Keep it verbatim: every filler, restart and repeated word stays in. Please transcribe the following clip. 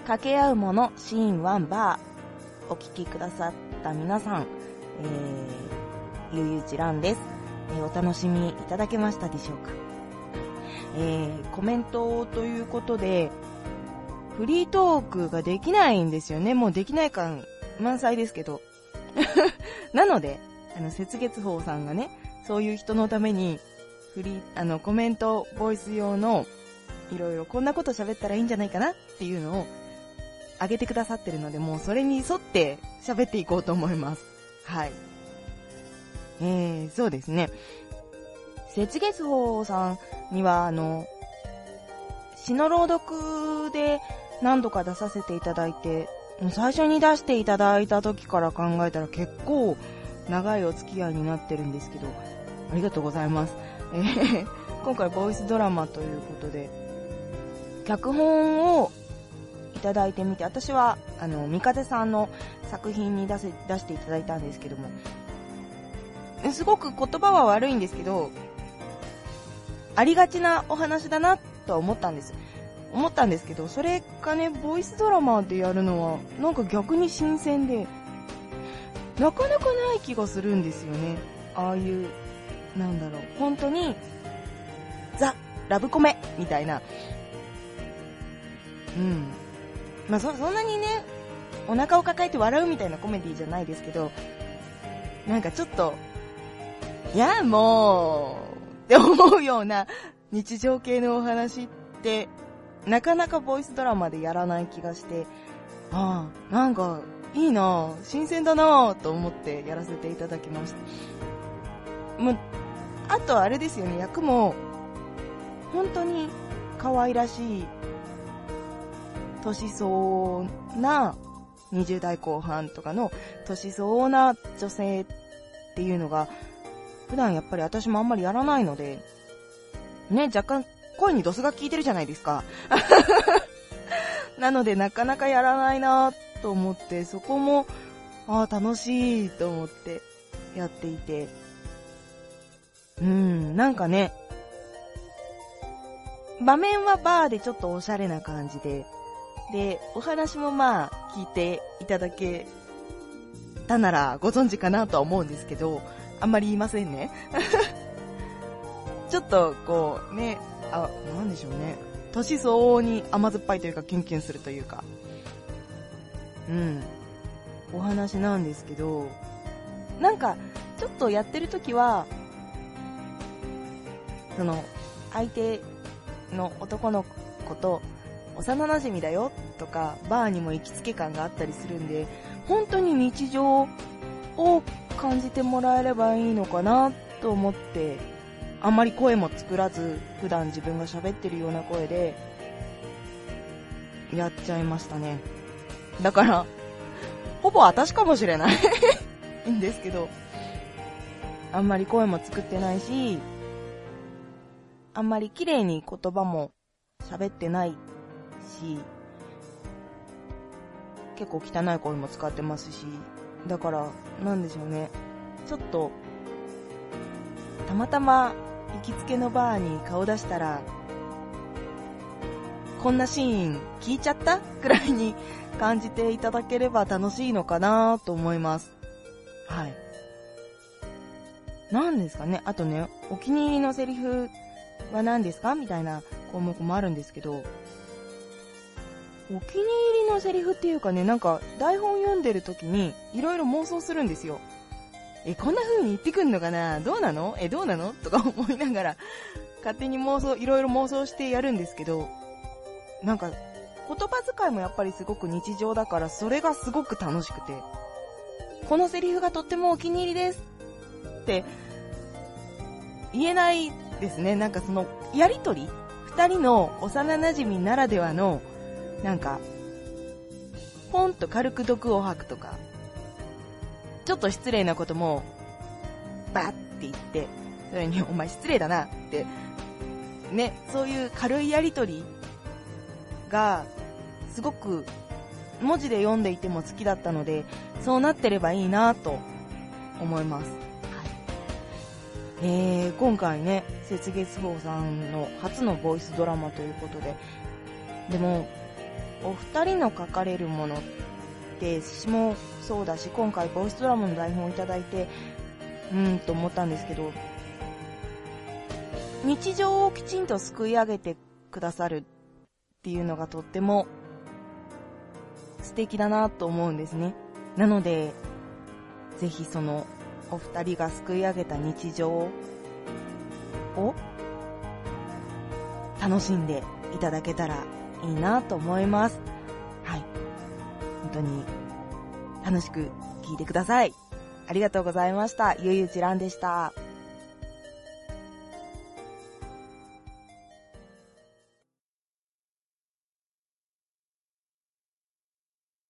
掛け合うものシーンワンバーお聞きくださった皆さん、えー、ゆうゆうちらんです、えー、お楽しみいただけましたでしょうか。えー、コメントということでフリートークができないんですよね。もうできない感満載ですけどなのであの雪月報さんがね、そういう人のためにフリーあのコメントボイス用のいろいろこんなこと喋ったらいいんじゃないかなっていうのを上げてくださってるので、もうそれに沿って喋っていこうと思います。はい。えー、そうですね。雪月報さんにはあの詩の朗読で何度か出させていただいて、もう最初に出していただいた時から考えたら結構長いお付き合いになってるんですけど、ありがとうございます。えー、今回ボイスドラマということで脚本をいただいてみて、私はあの三風さんの作品に出せ出していただいたんですけども、すごく言葉は悪いんですけど、ありがちなお話だなとは思ったんです思ったんですけど、それがねボイスドラマでやるのはなんか逆に新鮮で、なかなかない気がするんですよね。ああいうなんだろう、本当にザ・ラブコメみたいな、うんまあ そ, そんなにねお腹を抱えて笑うみたいなコメディじゃないですけど、なんかちょっといやもうって思うような日常系のお話ってなかなかボイスドラマでやらない気がして、ああなんかいいな、新鮮だなと思ってやらせていただきました。もうあとあれですよね、役も本当に可愛らしい年相応なにじゅう代後半とかの年相応な女性っていうのが普段やっぱり私もあんまりやらないのでね、若干声にドスが効いてるじゃないですかなのでなかなかやらないなと思って、そこもあ楽しいと思ってやっていて、うーんなんかね場面はバーでちょっとおしゃれな感じで、でお話もまあ聞いていただけたならご存知かなとは思うんですけど、あんまり言いませんねちょっとこうね、あ、なんでしょうね、年相応に甘酸っぱいというかキュンキュンするというか、うんお話なんですけど、なんかちょっとやってる時はその相手の男の子と幼馴染だよとかバーにも行きつけ感があったりするんで、本当に日常を感じてもらえればいいのかなと思って、あんまり声も作らず普段自分が喋ってるような声でやっちゃいましたね。だからほぼ私かもしれないいいんですけど、あんまり声も作ってないし、あんまり綺麗に言葉も喋ってないし、結構汚い声も使ってますし、だからなんでしょうね、ちょっとたまたま行きつけのバーに顔出したらこんなシーン聞いちゃったくらいに感じていただければ楽しいのかなと思います。はい。なんですかね、あとね、お気に入りのセリフは何ですかみたいな項目もあるんですけど、お気に入りのセリフっていうかね、なんか台本読んでる時にいろいろ妄想するんですよ。え、こんな風に言ってくんのかな、どうなのえ、どうなのとか思いながら勝手に妄想、いろいろ妄想してやるんですけど、なんか言葉遣いもやっぱりすごく日常だから、それがすごく楽しくて、このセリフがとってもお気に入りですって言えないですね。なんかそのやりとり、二人の幼馴染ならではのなんかポンと軽く毒を吐くとか、ちょっと失礼なこともバッって言って、それにお前失礼だなってね、そういう軽いやりとりがすごく文字で読んでいても好きだったので、そうなってればいいなと思います。はい、えー、今回ね、雪月報さんの初のボイスドラマということで、でもお二人の書かれるものって私もそうだし、今回ボイスドラムの台本をいただいてうーんと思ったんですけど、日常をきちんとすくい上げてくださるっていうのがとっても素敵だなと思うんですね。なのでぜひそのお二人がすくい上げた日常を楽しんでいただけたらいいなと思います。はい、本当に楽しく聞いてください。ありがとうございました。ゆうゆうちらんでした。